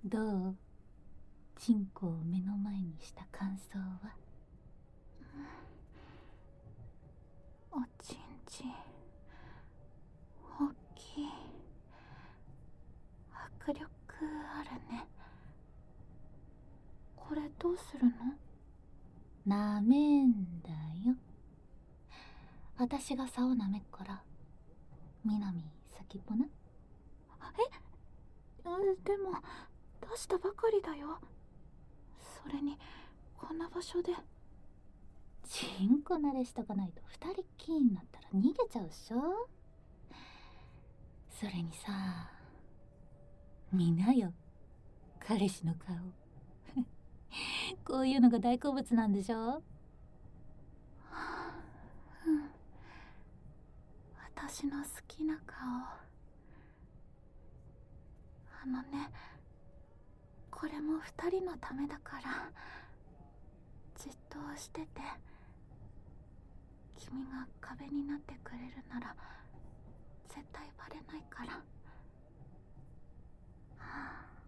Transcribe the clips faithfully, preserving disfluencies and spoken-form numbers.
どう？チンコを目の前にした感想は？ おちんちん大きい。迫力あるね。これどうするの？ なめんだよ。私が竿なめっからみなみ先っぽな。 えでも出したばかりだよ。それにこんな場所で。 チンコ慣れしとかないと二人っきりになったら逃げちゃうっしょ。それにさ、見なよ彼氏の顔。こういうのが大好物なんでしょ。 うん、私の好きな顔。あのね、これも二人のためだからじっとしてて。君が壁になってくれるなら絶対バレないから。はあ、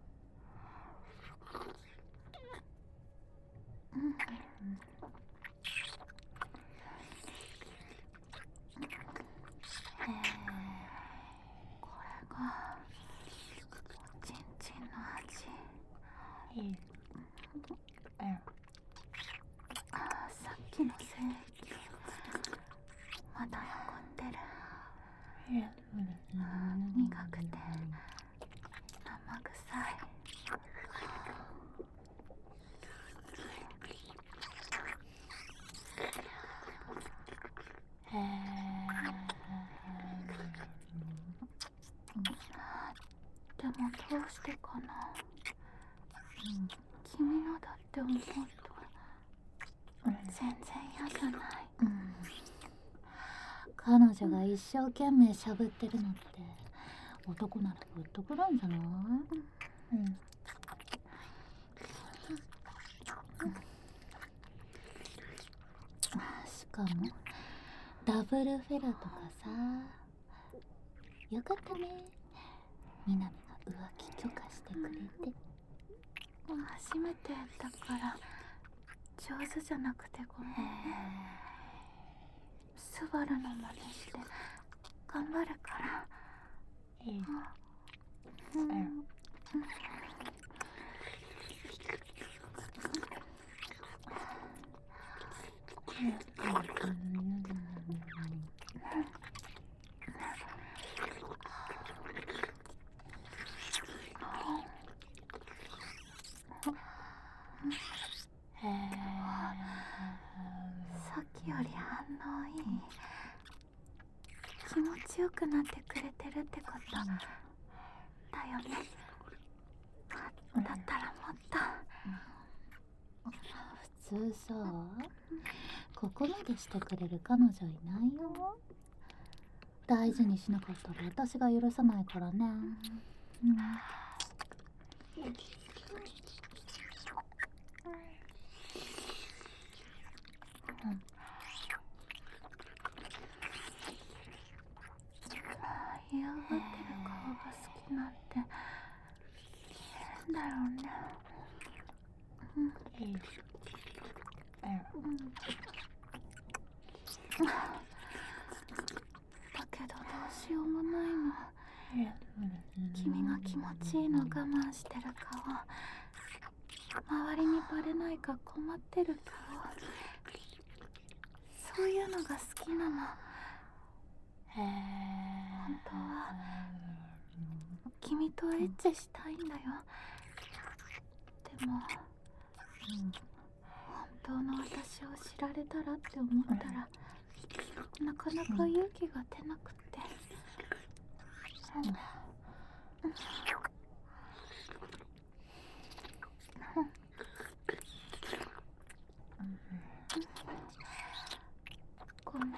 うん、これがおちんちんの味。さっきの精液まだ残ってる。苦くて生臭い。 へえ。 でもどうしてかな。君のだって思うと全然嫌じゃない。 うん、彼女が一生懸命しゃぶってるのって男ならグッとくるんじゃない？うん、しかもダブルフェラとかさ。よかったね、みなみが浮気許可してくれて。 初めてだから上手じゃなくてごめんね。スバルの真似して頑張るから。うん、うん、うん、 へえ。 さっきより反応いい。気持ちよくなってくれてるってことだよね。だったらもっと。 普通さ、ここまでしてくれる彼女いないよ。大事にしなかったら私が許さないからね。うん、 嫌がってる顔が好きなんて変だよね。うん、うん、だけどどうしようもないの。君が気持ちいいの我慢してる顔、周りにバレないか困ってる顔、そういうのが好きなの。 へえ。 本当は君とエッチしたいんだよ。でも、うん、本当の私を知られたらって思ったら、なかなか勇気が出なくて。うん、ごめんね。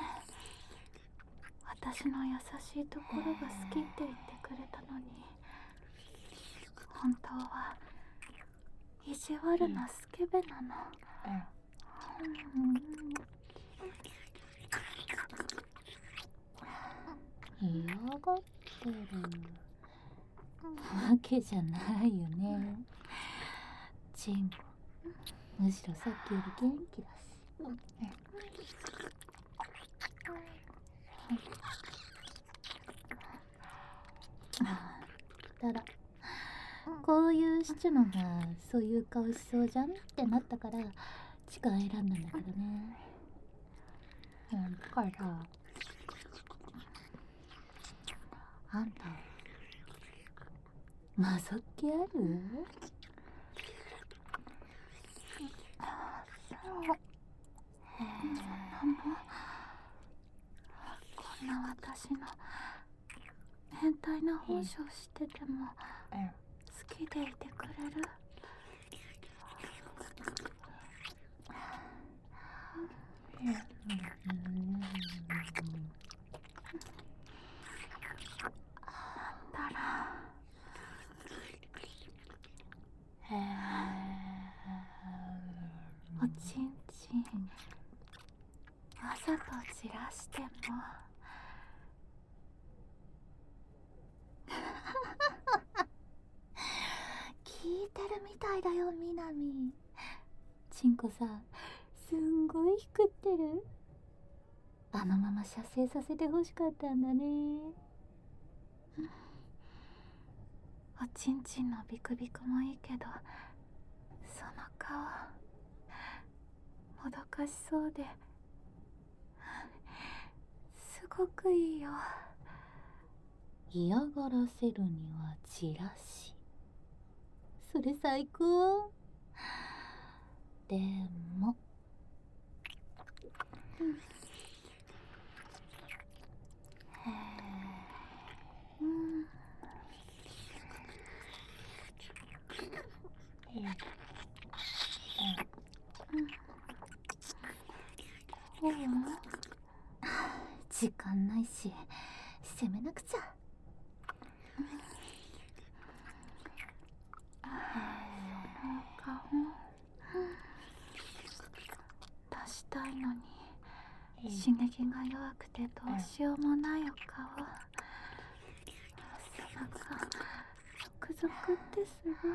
私の優しいところが好きって言ってくれたのに、本当は意地悪なスケベなの。うん、 嫌がってる。 わけじゃないよね。チンコむしろさっきより元気だし。ただこういうシチュのがそういう顔しそうじゃんってなったから時間選んだんだけどね。だからあんたまぞっきある？ こんな私の変態な本性を知ってても好きでいてくれる？だらおちんちんわざとじらしても聞いてるみたいだよみなみ。チンコさすんごいひくってる。あのまま射精させてほしかったんだね。 おちんちんのビクビクもいいけどその顔もどかしそうですごくいいよ。 嫌がらせるにはチラシ。それ最高。でもうんうん、 時間ないし攻めなくちゃ。 顔出したいのに刺激が弱くてどうしようもないお顔。背中ゾクゾクってする。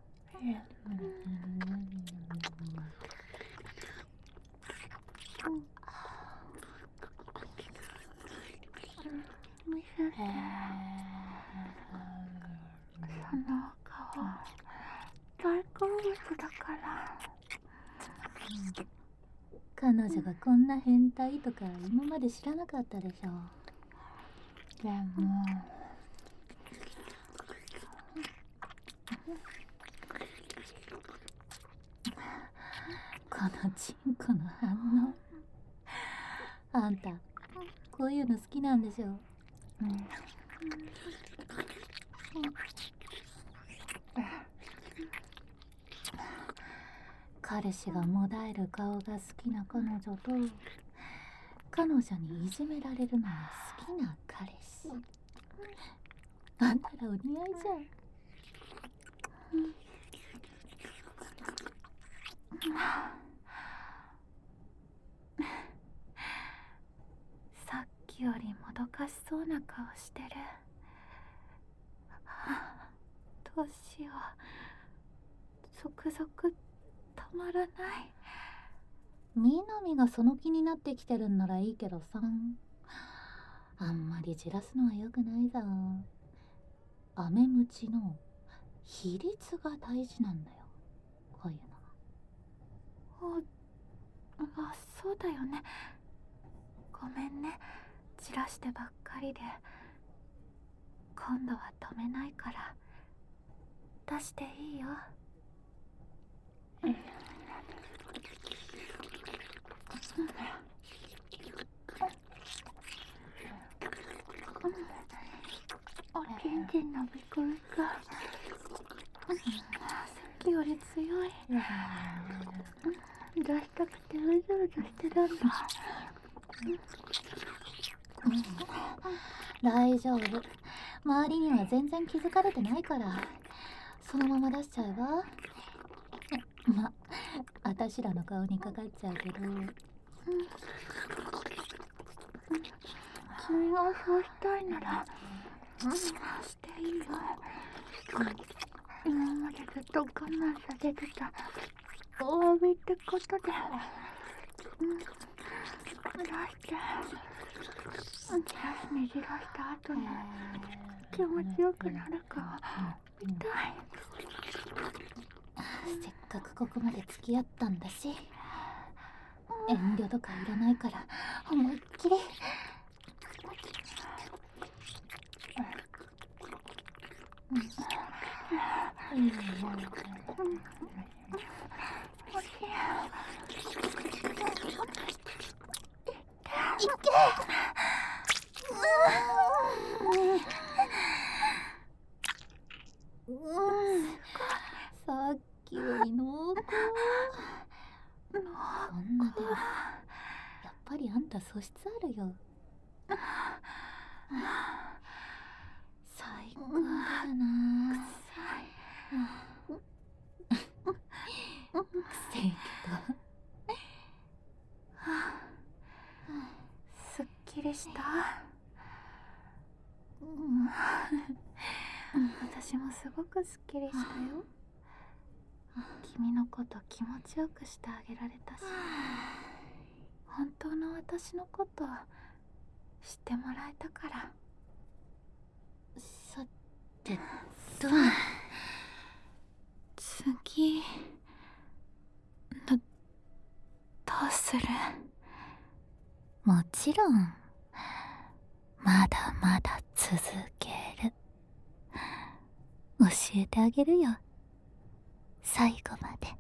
見せて。その顔大好物だから。 彼女がこんな変態とか今まで知らなかったでしょ。でもこのチンコの反応。あんたこういうの好きなんでしょ。うん彼氏がもだえる顔が好きな彼女と彼女にいじめられるのが好きな彼氏。あんたらお似合いじゃん。 さっきよりもどかしそうな顔してる。どうしよう、ゾクゾク止まらない。 みなみがその気になってきてるんならいいけどさ、あんまりじらすのは良くないぞ。アメムチの比率が大事なんだよ、こういうのは。あ、そうだよね。ごめんね、じらしてばっかりで。今度は止めないから出していいよ。おちんちんのビクビクさっきより強い。出したくてうずうずしてたんだ。 大丈夫、周りには全然気づかれてないからそのまま出しちゃえば。ま、私らの顔にかかっちゃうけど、 君がそうしたいならしていいよ。 今までずっと我慢させてたお詫びってことで、うん、出してねじらした後に気持ちよくなるか見たい。 せっかくここまで付き合ったんだし、遠慮とかいらないから思いっきり。さっきより濃厚。こんなでもやっぱりあんた素質あるよ。最高だよな。くせえけどすっきりした。私もすごくすっきりしたよ。君のこと気持ちよくしてあげられたし、本当の私のこと知ってもらえたから。 さてと、 次どどうする？ もちろんまだまだ続ける。教えてあげるよ、最後まで。